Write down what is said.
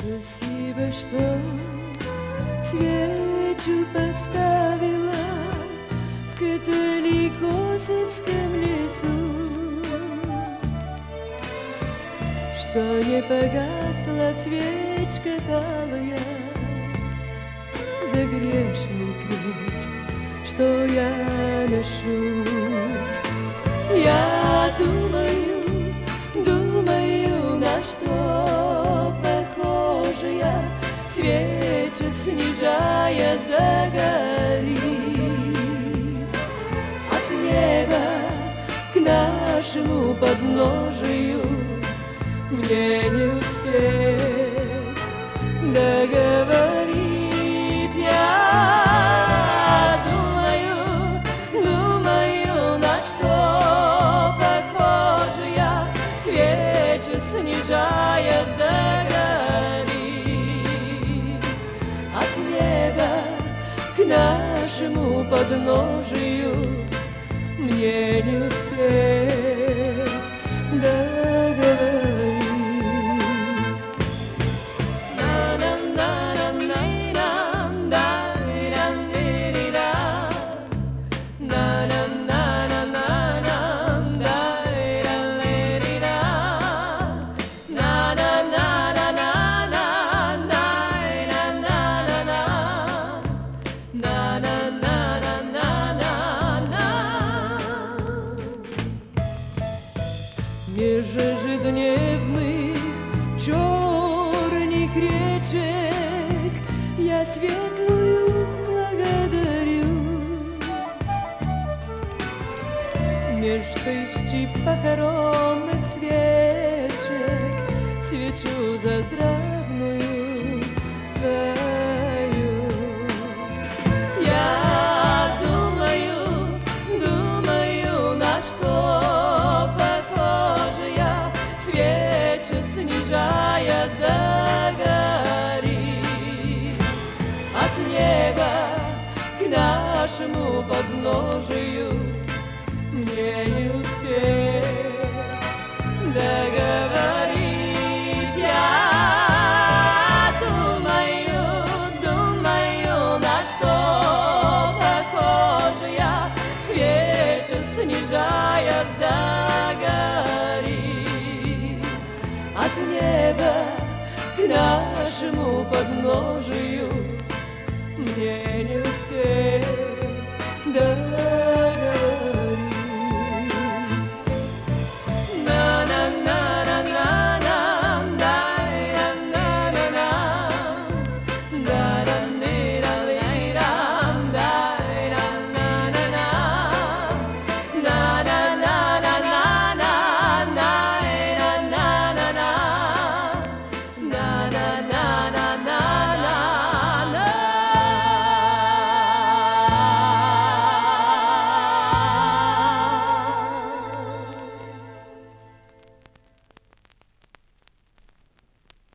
Спасибо, что свечу поставила в Католикосовском лесу, что не погасла свечка талая за грешный крест, что я ношу. Я думаю, на что похожа я, свеча, снижаясь до горы. От неба к нашему подножию мне не успеть договорить. Я думаю, на что похожа я, свеча, снижаясь до горы. От неба к нашему подножию мне не успеть договорить. Меж ежедневных черных речек я светлую благодарю. Меж тысячи похоронных свечек свечу за здравную твою. Я думаю, на что снижаясь до горы. От неба к нашему подножию мне не успеть договорить. Я думаю, на что похожа я, свеча, снижаясь до горы. От неба к нашему подножию мне не успеть